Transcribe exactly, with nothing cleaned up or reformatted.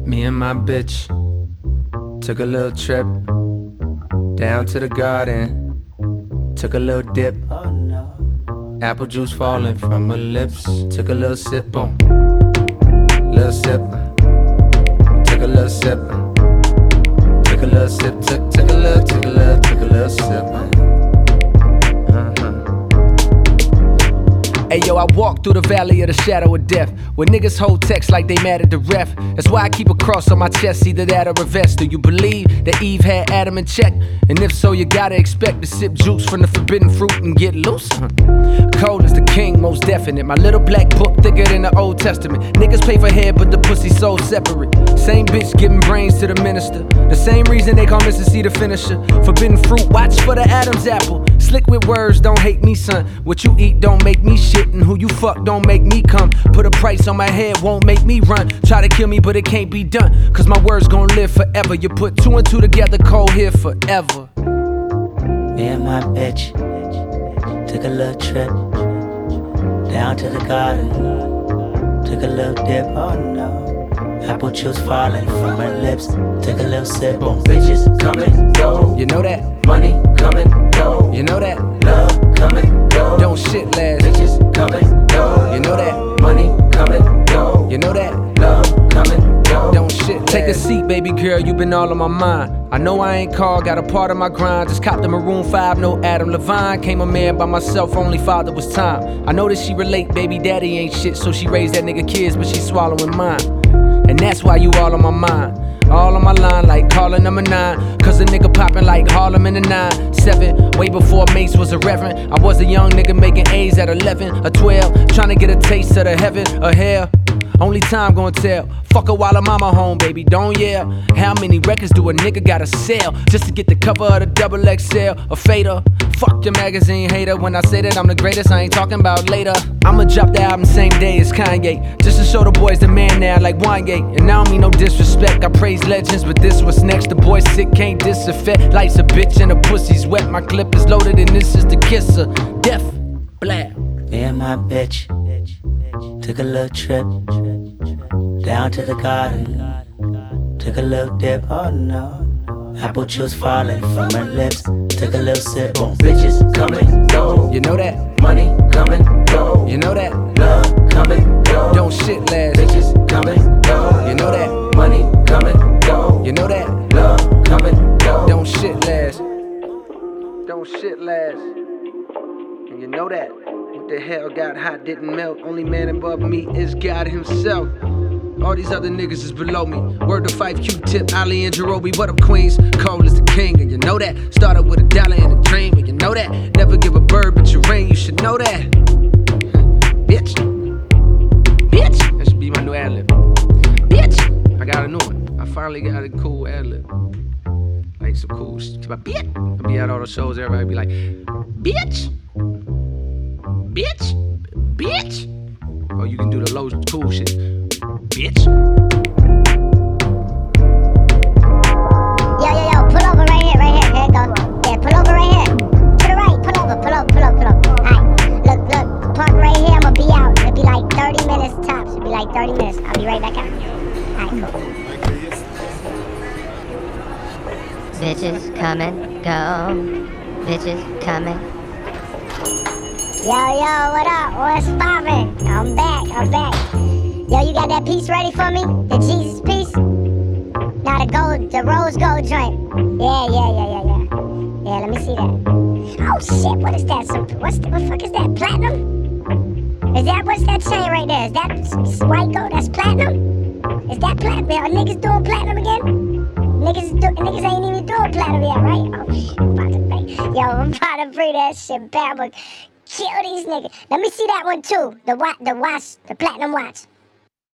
Me and my bitch took a little trip down to the garden, took a little dip. Apple juice falling from her lips. Took a little sip, boom, little sip. Took a little sip. Took a little sip. Took took a little, took a little, took a little sip. Hey yo, I walk through the valley of the shadow of death, where niggas hold text like they mad at the ref. That's why I keep a cross on my chest, either that or a vest. Do you believe that Eve had Adam in check? And if so, you gotta expect to sip juice from the forbidden fruit and get loose. Cold as the king, most definite. My little black book thicker than the Old Testament. Niggas pay for head, but the pussy so separate. Same bitch giving brains to the minister. The same reason they call Mister C the finisher. Forbidden fruit, watch for the Adam's apple. Slick with words, don't hate me, son. What you eat don't make me shit, and who you fuck don't make me come. Put a price on my head, won't make me run. Try to kill me, but it can't be done, cause my words gon' live forever. You put two and two together, cold here forever. Me and my bitch took a little trip down to the garden, took a little dip. Oh no. Apple juice falling from her lips. Took a little sip. Boom, bitches come and go. You know that? Money come and go. You know that? Love come and go. Don't shit last. Bitches come and go. You know that? Money come and go. You know that? Love come and go. Don't shit. Take a seat, baby girl, you been all on my mind. I know I ain't called, got a part of my grind. Just copped the Maroon five, no Adam Levine. Came a man by myself, only father was time. I know that she relate, baby daddy ain't shit, so she raised that nigga kids, but she swallowing mine. And that's why you all on my mind. All on my line like calling number nine. Cause a nigga popping like Harlem in the nine seven. Way before Mace was a reverend. I was a young nigga making A's at eleven or twelve. Trying to get a taste of the heaven or hell. Only time gon' tell. Fuck her while her mama home, baby, don't yell. How many records do a nigga gotta sell just to get the cover of the double X L? A fader. Fuck your magazine hater. When I say that I'm the greatest, I ain't talking about later. I'ma drop the album same day as Kanye, just to show the boys the man now like Wanye. And I don't mean no disrespect, I praise legends, but this what's next. The boy sick, can't disaffect. Life's a bitch and the pussy's wet. My clip is loaded and this is the kisser. Death, blab. Me and my bitch took a little trip down to the garden, took a little dip. Oh no. Apple juice falling from her lips. Took a little sip. Boom, bitches come and go. You know that? Money come and go. You know that? Love come and go. Don't shit last. Bitches come and go. You know that? Money come and go. You know that? Love come and go. Don't shit last. Don't shit last. And you know that? What the hell got hot didn't melt. Only man above me is God himself. All these other niggas is below me. Word to Fife, Q-Tip, Ali and Jerobi. What up, Queens? Cole is the king, and you know that. Started with a dollar and a dream, and you know that. Never give a bird but your ring, you should know that. Bitch. Bitch. That should be my new ad-lib. Bitch. I got a new one. I finally got a cool ad-lib. Like some cool shit. Bitch. I'll be at all the shows, everybody be like, bitch. Bitch. Bitch. Or you can do the low cool shit. Bitch. Yo, yo, yo, pull over right here, right here. Here it go. Yeah, pull over right here. To the right, pull over, pull over, pull over, pull over. Alright, look, look, park right here, I'ma be out. It'll be like thirty minutes tops. It'll be like thirty minutes. I'll be right back out. Alright, cool. Bitches come and go. Bitches coming. Yo, yo, what up? What's poppin'? I'm back, I'm back. Yo, you got that piece ready for me? The Jesus piece? Nah, the gold, the rose gold joint. Yeah, yeah, yeah, yeah, yeah. Yeah, let me see that. Oh shit, what is that? Some, what's the, what the fuck is that? Platinum? Is that, what's that chain right there? Is that s- white gold? That's platinum? Is that platinum? Are niggas doing platinum again? Niggas, do, niggas ain't even doing platinum yet, right? Oh shit, I'm about to bring, yo, I'm about to bring that shit back, but kill these niggas. Let me see that one too. The watch, the watch, the platinum watch.